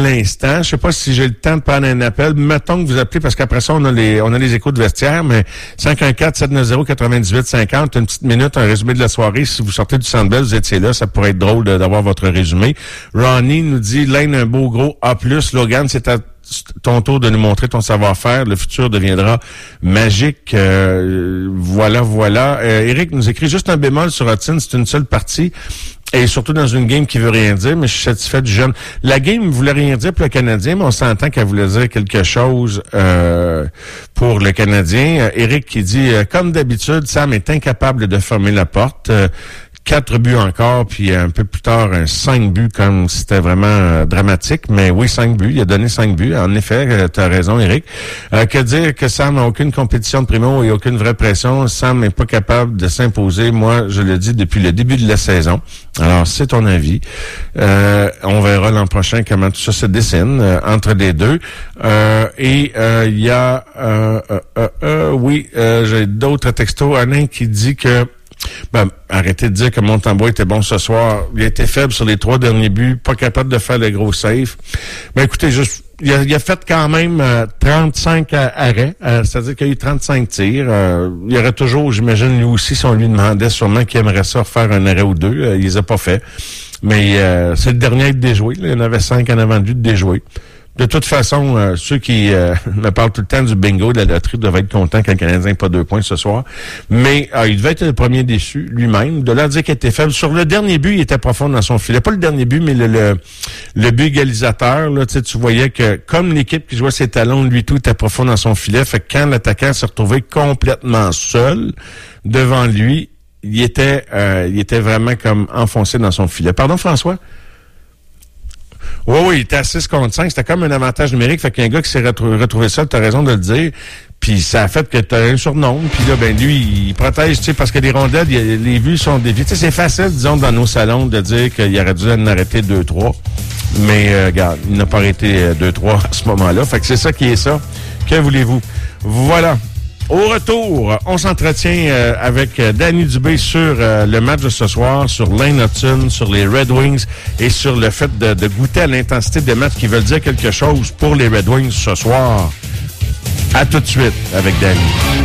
l'instant. Je sais pas si j'ai le temps de prendre un appel. Mettons que vous appelez, parce qu'après ça, on a les échos de vestiaire, mais 514-790-9850, une petite minute, un résumé de la soirée. Si vous sortez du Centre Bell, vous étiez là, ça pourrait être drôle d'avoir votre résumé. Ronnie nous dit, Lane, un beau gros A+. Logan, c'est à ton tour de nous montrer ton savoir-faire. Le futur deviendra magique. Voilà. Eric nous écrit juste un bémol sur Hudson. C'est une seule partie. Et surtout dans une game qui veut rien dire, mais je suis satisfait du jeune. La game voulait rien dire pour le Canadien, mais on s'entend qu'elle voulait dire quelque chose pour le Canadien. Eric qui dit, comme d'habitude, Sam est incapable de fermer la porte. 4 buts encore, puis un peu plus tard, 5 buts, comme c'était vraiment dramatique. Mais oui, 5 buts. Il a donné 5 buts. En effet, tu as raison, Eric. Que dire que Sam n'a aucune compétition de primo et aucune vraie pression. Sam n'est pas capable de s'imposer. Moi, je le dis depuis le début de la saison. Alors, c'est ton avis. On verra l'an prochain comment tout ça se dessine entre les deux. Il y a... j'ai d'autres textos. Alain qui dit que arrêtez de dire que Montembois était bon ce soir. Il a été faible sur les 3 derniers buts, pas capable de faire le gros safe. Écoutez, il a fait quand même 35 arrêts, c'est-à-dire qu'il y a eu 35 tirs. Il y aurait toujours, j'imagine, lui aussi, si on lui demandait sûrement qu'il aimerait ça refaire un arrêt ou deux, il les a pas fait. Mais c'est le dernier à être déjoué. Là. Il y en avait 5 en avant de lui de déjouer. De toute façon, ceux qui me parlent tout le temps du bingo de la loterie doivent être contents qu'un Canadien n'ait pas 2 points ce soir. Mais il devait être le premier déçu lui-même. De là à dire qu'il était faible. Sur le dernier but, il était profond dans son filet. Pas le dernier but, mais le but égalisateur. Là, tu voyais que comme l'équipe qui jouait ses talons, lui tout était profond dans son filet. Fait que quand l'attaquant s'est retrouvé complètement seul devant lui, il était vraiment comme enfoncé dans son filet. Pardon, François? Oui, il était à 6 contre 5. C'était comme un avantage numérique. Fait qu'il y a un gars qui s'est retrouvé seul, t'as raison de le dire. Puis ça a fait que t'as un surnombre. Puis là, lui, il protège, parce que les rondelles, les vues sont déviées. C'est facile, disons, dans nos salons, de dire qu'il aurait dû en arrêter 2-3. Mais, regarde, il n'a pas arrêté 2-3 à ce moment-là. Fait que c'est ça qui est ça. Que voulez-vous? Voilà. Au retour, on s'entretient avec Danny Dubé sur le match de ce soir, sur Lane Hudson, sur les Red Wings et sur le fait de goûter à l'intensité des matchs qui veulent dire quelque chose pour les Red Wings ce soir. À tout de suite avec Danny.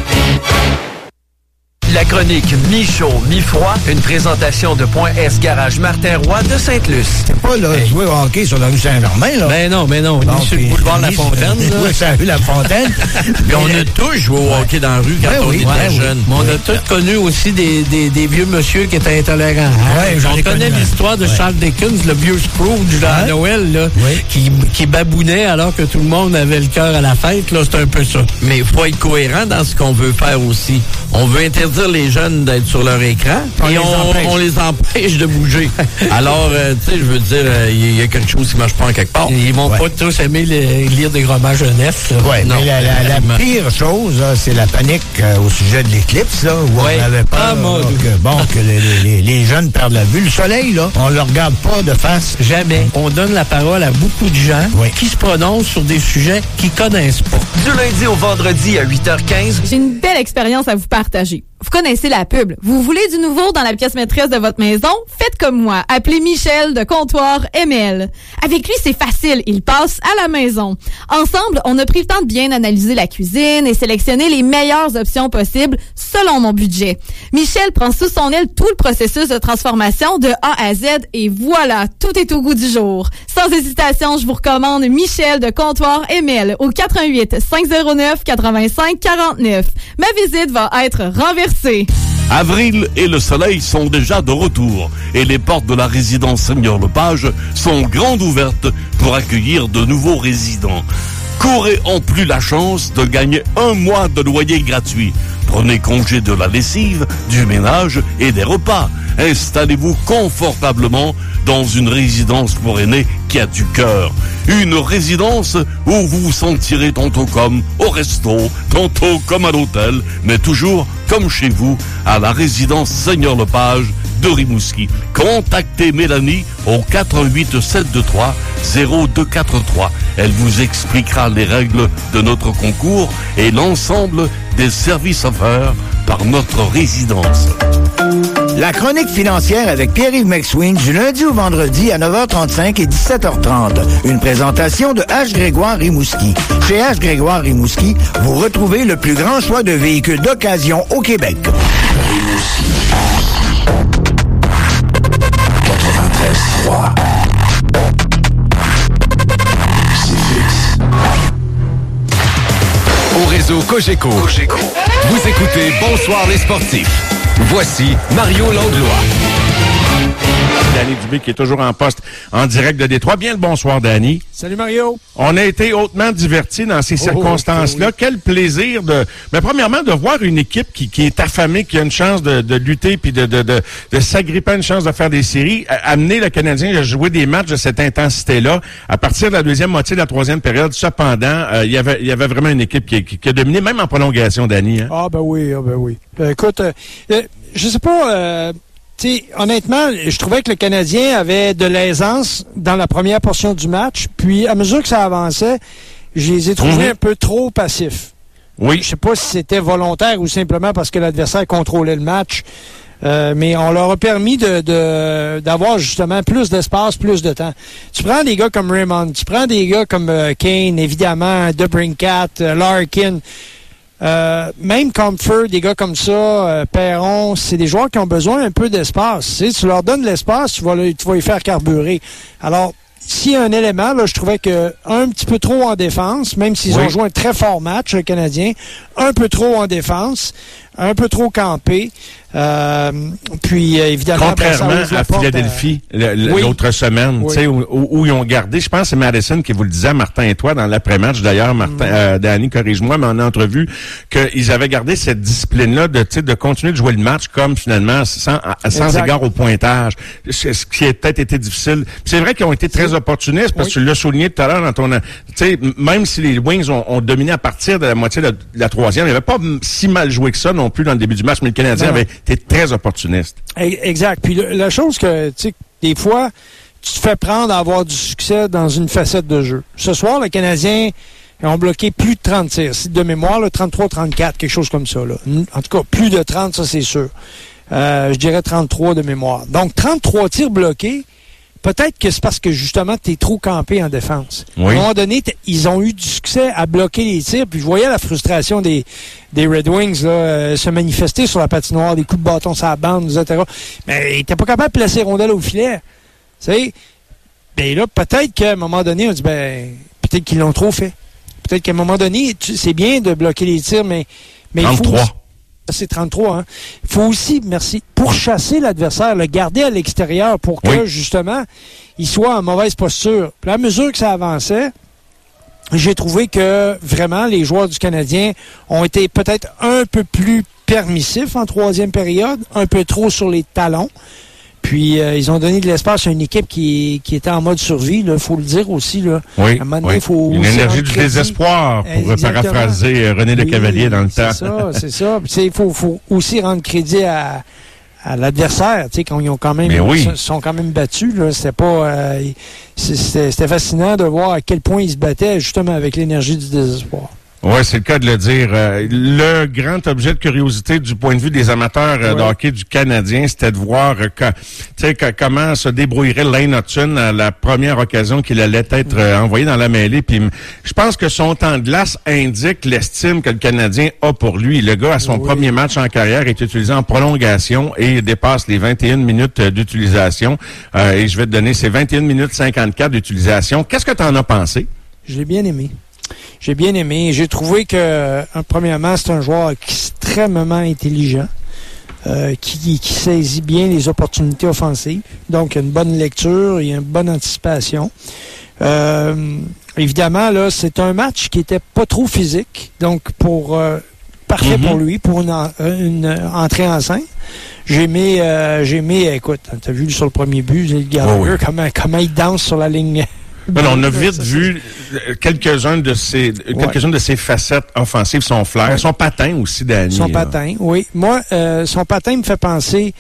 La chronique mi-chaud, mi-froid, une présentation de Point S Garage Martin Roy de Sainte-Luce. C'est pas là, jouer au hockey sur la rue Saint-Germain, là. Ben non. Bon, sur le boulevard La Fontaine. Oui, ça a eu La Fontaine. Puis on a tous joué au hockey dans la rue quand on était jeunes. Mais on a tous connu aussi des vieux monsieur qui étaient intolérants. On connaît l'histoire de Charles Dickens, le vieux Scrooge à Noël, là, qui babounait alors que tout le monde avait le cœur à la fête. Là, c'est un peu ça. Mais il faut être cohérent dans ce qu'on veut faire aussi. On veut interdire les jeunes d'être sur leur écran et on les empêche de bouger. Alors, tu sais, je veux dire, il y a quelque chose qui marche pas en quelque part. Ils vont pas tous aimer lire des romans jeunesse. Oui, mais la pire chose, là, c'est la panique au sujet de l'éclipse, là, où on avait peur que les jeunes perdent la vue. Le soleil, là, on le regarde pas de face. Jamais. On donne la parole à beaucoup de gens qui se prononcent sur des sujets qu'ils connaissent pas. Du lundi au vendredi à 8h15. J'ai une belle expérience à vous partager. Vous connaissez la pub. Vous voulez du nouveau dans la pièce maîtresse de votre maison? Faites comme moi. Appelez Michel de Comptoir ML. Avec lui, c'est facile. Il passe à la maison. Ensemble, on a pris le temps de bien analyser la cuisine et sélectionner les meilleures options possibles selon mon budget. Michel prend sous son aile tout le processus de transformation de A à Z et voilà, tout est au goût du jour. Sans hésitation, je vous recommande Michel de Comptoir ML au 88 509 85 49. Ma visite va être renversée. Avril et le soleil sont déjà de retour et les portes de la résidence Seigneur Lepage sont grandes ouvertes pour accueillir de nouveaux résidents. Courez en plus la chance de gagner 1 mois de loyer gratuit. Prenez congé de la lessive, du ménage et des repas. Installez-vous confortablement dans une résidence pour aînés qui a du cœur. Une résidence où vous vous sentirez tantôt comme au resto, tantôt comme à l'hôtel, mais toujours comme chez vous, à la résidence Seigneur Lepage de Rimouski. Contactez Mélanie au 88 723 0243. Elle vous expliquera les règles de notre concours et l'ensemble des services offerts par notre résidence. La chronique financière avec Pierre-Yves McSween du lundi au vendredi à 9h35 et 17h30. Une présentation de H. Grégoire Rimouski. Chez H. Grégoire Rimouski, vous retrouvez le plus grand choix de véhicules d'occasion au Québec. Rimouski. 93.3. C'est fixe. Au réseau Cogeco. Vous écoutez Bonsoir les sportifs. Voici Mario Langlois. Danny Dubé qui est toujours en poste en direct de Détroit. Bien le bonsoir, Danny. Salut, Mario. On a été hautement divertis dans ces circonstances-là. Oui. Quel plaisir premièrement, de voir une équipe qui est affamée, qui a une chance de lutter puis de s'agripper à une chance de faire des séries. Amener le Canadien à jouer des matchs de cette intensité-là à partir de la deuxième moitié de la troisième période. Cependant, il y avait vraiment une équipe qui a dominé, même en prolongation, Danny. Hein? Ah, ben oui. Écoute, je sais pas... honnêtement, je trouvais que le Canadien avait de l'aisance dans la première portion du match. Puis, à mesure que ça avançait, je les ai trouvés un peu trop passifs. Oui. Je sais pas si c'était volontaire ou simplement parce que l'adversaire contrôlait le match. Mais on leur a permis d'avoir justement plus d'espace, plus de temps. Tu prends des gars comme Raymond, tu prends des gars comme Kane, évidemment, DeBrincat, Larkin... même Comfort, des gars comme ça, Perron, c'est des joueurs qui ont besoin un peu d'espace. Tu leur donnes l'espace, tu vas les faire carburer. Alors, s'il y a un élément, là, je trouvais que un petit peu trop en défense, même s'ils ont joué un très fort match, le Canadien, un peu trop en défense, un peu trop campé. Puis évidemment, contrairement à Philadelphie l'autre semaine, tu sais, où ils ont gardé, je pense que c'est Madison qui vous le disait, Martin et toi, dans l'après-match d'ailleurs, Danny, corrige-moi, mais en entrevue, qu'ils avaient gardé cette discipline-là de continuer de jouer le match comme finalement sans égard au pointage, ce qui a peut-être été difficile. Puis c'est vrai qu'ils ont été très opportunistes, parce que tu l'as souligné tout à l'heure dans ton... Tu sais, même si les Wings ont dominé à partir de la moitié de la troisième, ils n'avaient pas si mal joué que ça non plus dans le début du match, mais le Canadien avait été très opportuniste. Exact. Puis la chose que, tu sais, des fois, tu te fais prendre à avoir du succès dans une facette de jeu. Ce soir, les Canadiens ont bloqué plus de 30 tirs. De mémoire, 33-34, quelque chose comme ça. Là. En tout cas, plus de 30, ça c'est sûr. Je dirais 33 de mémoire. Donc, 33 tirs bloqués, peut-être que c'est parce que, justement, tu es trop campé en défense. Oui. À un moment donné, ils ont eu du succès à bloquer les tirs, puis je voyais la frustration des Red Wings là, se manifester sur la patinoire, des coups de bâton sur la bande, etc. Mais ils n'étaient pas capables de placer rondelle au filet. Tu sais? Ben là, peut-être qu'à un moment donné, on dit, peut-être qu'ils l'ont trop fait. Peut-être qu'à un moment donné, c'est bien de bloquer les tirs, mais 33. Il faut... C'est 33, hein. Il faut aussi, pourchasser l'adversaire, le garder à l'extérieur pour que, justement, il soit en mauvaise posture. Puis à mesure que ça avançait, j'ai trouvé que, vraiment, les joueurs du Canadien ont été peut-être un peu plus permissifs en troisième période, un peu trop sur les talons. Puis, ils ont donné de l'espace à une équipe qui était en mode survie, il faut le dire aussi. Là. Oui, à un moment donné, faut une énergie du désespoir, pour paraphraser René Lecavalier dans le temps. C'est ça. Il faut aussi rendre crédit à l'adversaire, quand ils ont quand même sont quand même battus. Là, c'était pas c'était fascinant de voir à quel point ils se battaient justement avec l'énergie du désespoir. Oui, c'est le cas de le dire. Le grand objet de curiosité du point de vue des amateurs de hockey du Canadien, c'était de voir comment se débrouillerait Lane Hutton à la première occasion qu'il allait être envoyé dans la mêlée. Puis je pense que son temps de glace indique l'estime que le Canadien a pour lui. Le gars, à son premier match en carrière, est utilisé en prolongation et dépasse les 21 minutes d'utilisation. Et je vais te donner ces 21 minutes 54 d'utilisation. Qu'est-ce que tu en as pensé? Je l'ai bien aimé. J'ai bien aimé. J'ai trouvé que, premièrement, c'est un joueur extrêmement intelligent, qui saisit bien les opportunités offensives. Donc, il a une bonne lecture, il a une bonne anticipation. Évidemment, là, c'est un match qui était pas trop physique. Donc, parfait pour lui, pour une entrée en scène. J'ai aimé, écoute, t'as vu sur le premier but, le Gallagher, comment il danse sur la ligne. On a vite vu quelques-unes de ses facettes offensives, son flair, son patin aussi, Danny. Son patin, oui. Moi, son patin me fait penser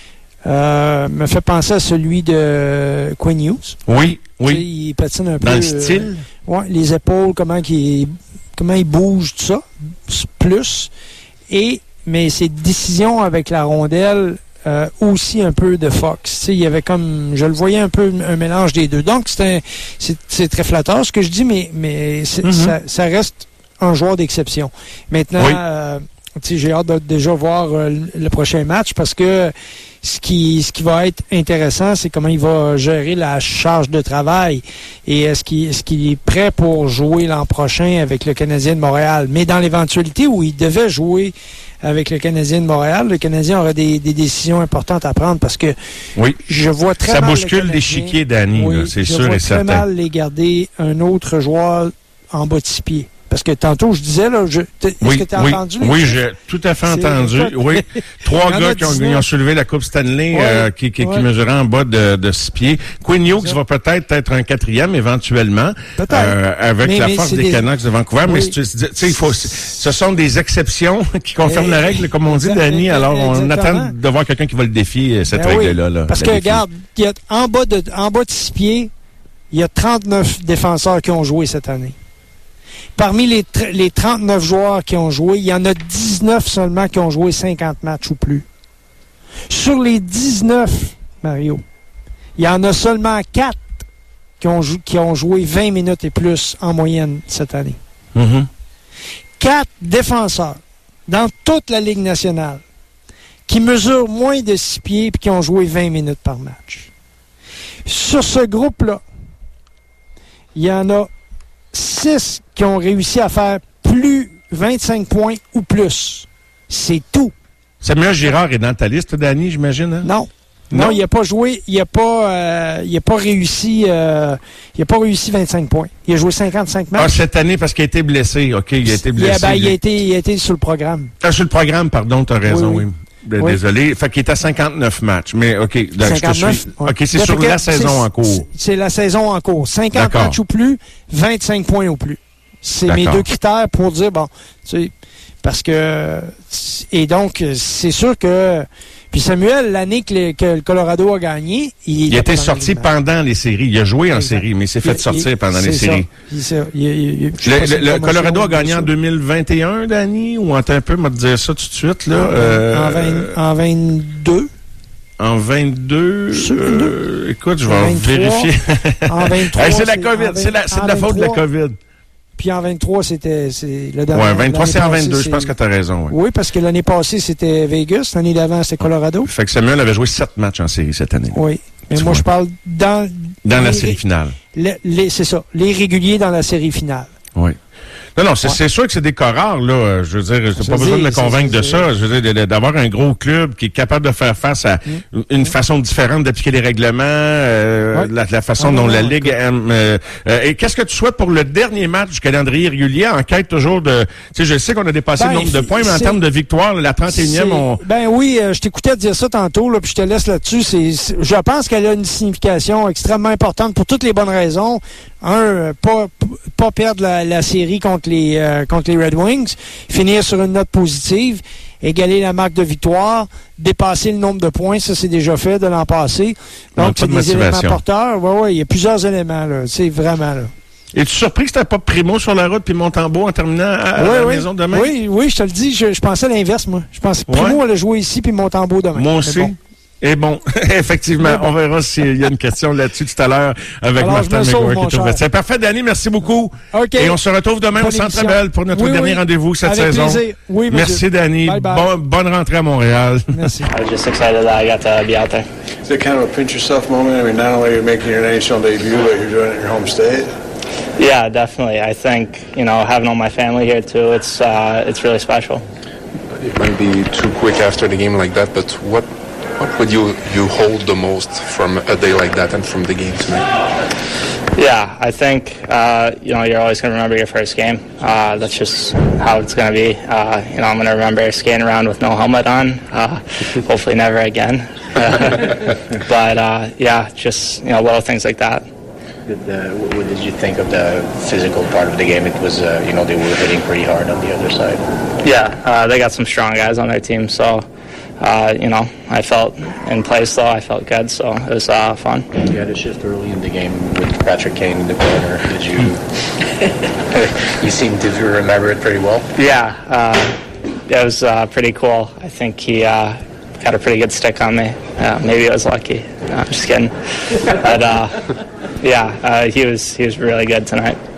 à celui de Quinn Hughes. Oui. Il patine un peu. Dans le style? Les épaules, comment il bouge, tout ça, plus. Mais ses décisions avec la rondelle aussi un peu de Fox. Il y avait comme, je le voyais un peu un mélange des deux. Donc, c'est très flatteur ce que je dis, mais ça reste un joueur d'exception. Maintenant, j'ai hâte de déjà voir le prochain match parce que ce qui va être intéressant, c'est comment il va gérer la charge de travail et est-ce qu'il est prêt pour jouer l'an prochain avec le Canadien de Montréal. Mais dans l'éventualité où il devait jouer avec le Canadien de Montréal, le Canadien aurait des décisions importantes à prendre parce que je vois très mal. Ça bouscule l'échiquier, Danny, c'est sûr et certain. Je vois très mal les garder un autre joueur en bas de 6 pieds. Parce que tantôt, je disais, là, est-ce que tu as entendu? Oui, j'ai tout à fait entendu. Oui. 3 gars qui ont soulevé la Coupe Stanley, qui mesuraient en bas de 6 pieds. Quinn Hughes va peut-être être un 4e éventuellement, avec la force des Canucks de Vancouver. Mais tu sais, ce sont des exceptions qui confirment la règle, comme on dit, Danny. Alors, on attend de voir quelqu'un qui va le défier, cette règle-là. Parce que, regarde, en bas de 6 pieds, il y a 39 défenseurs qui ont joué cette année. Parmi les 39 joueurs qui ont joué, il y en a 19 seulement qui ont joué 50 matchs ou plus. Sur les 19, Mario, il y en a seulement 4 qui ont joué 20 minutes et plus en moyenne cette année. 4 défenseurs dans toute la Ligue nationale qui mesurent moins de 6 pieds et qui ont joué 20 minutes par match. Sur ce groupe-là, il y en a 6 qui ont réussi à faire plus 25 points ou plus. C'est tout. Samuel Girard est dans ta liste, Danny, j'imagine? Hein? Non, il n'a pas joué. Il n'a pas réussi 25 points. Il a joué 55 matchs. Ah, cette année, parce qu'il a été blessé. OK, il a été blessé. Il a été sur le programme. Sur le programme, pardon, tu as raison, oui. Désolé. Fait qu'il est à 59 matchs. Mais, OK, 59, OK, c'est sur la saison en cours. C'est la saison en cours. 50 matchs ou plus, 25 points ou plus. C'est mes 2 critères pour dire, bon, tu sais, parce que... Et donc, c'est sûr que... Puis Samuel, l'année que le Colorado a gagné, il était sorti pendant les séries. Il a joué en série, mais il s'est fait sortir pendant les séries. Le Colorado a gagné en 2021, Danny, ou attends un peu, m'a dire ça tout de suite, là. En 22. En 22, écoute, je vais vérifier. En 23. C'est la COVID, c'est de la faute de la COVID. Puis en 23, c'est le dernier. Oui, 23, c'est en 22, je pense que tu as raison. Oui, parce que l'année passée, c'était Vegas. L'année d'avant, c'était Colorado. Fait que Samuel avait joué 7 matchs en série cette année. Oui. Mais moi, je parle dans la série finale. C'est ça. Les réguliers dans la série finale. Oui. Non, c'est sûr que c'est des cas rares, là. Je veux dire, j'ai pas besoin de me convaincre de ça. Je veux dire, d'avoir un gros club qui est capable de faire face à une façon différente d'appliquer les règlements, la façon dont la Ligue aime. Et qu'est-ce que tu souhaites pour le dernier match du calendrier régulier en quête toujours de... Tu sais, je sais qu'on a dépassé le nombre de points, mais en termes de victoire, la 31e, Ben oui, je t'écoutais dire ça tantôt, là, puis je te laisse là-dessus. Je pense qu'elle a une signification extrêmement importante pour toutes les bonnes raisons. Pas perdre la série contre les Red Wings, finir sur une note positive, égaler la marque de victoire, dépasser le nombre de points, ça c'est déjà fait de l'an passé. Donc c'est des éléments porteurs. Oui, il y a plusieurs éléments, là. C'est vraiment là. Es-tu surpris que c'était pas Primo sur la route puis Montembeault en terminant à la maison demain? Oui, je te le dis, je pensais l'inverse, moi. Je pensais que Primo allait jouer ici puis Montembeault demain. Moi aussi. Et bon, effectivement, on verra s'il y a une question là-dessus tout à l'heure avec Martin McGuire. C'est parfait, Danny, merci beaucoup. Okay. Et on se retrouve demain au Centre Bell pour notre dernier rendez-vous cette saison. Plaisir. Oui, merci, Danny. Bonne rentrée à Montréal. Merci. I was just excited that I got to be out there. Is it kind of a pinch yourself moment? I mean, not only are you making your NHL debut, but you're doing it in your home state. Yeah, definitely. I think, having all my family here too, it's really special. It might be too quick after the game like that, but what would you hold the most from a day like that and from the game tonight? Yeah, I think, you're always going to remember your first game. That's just how it's going to be. I'm going to remember skating around with no helmet on. Hopefully never again. But, just, little things like that. What did you think of the physical part of the game? It was, they were hitting pretty hard on the other side. Yeah, they got some strong guys on their team, so... I felt in place, though. I felt good, so it was fun. You had a shift early in the game with Patrick Kane in the corner. Did you... you seem to remember it pretty well? Yeah, it was pretty cool. I think he got a pretty good stick on me. Maybe it was lucky. No, I'm just kidding. But he was really good tonight.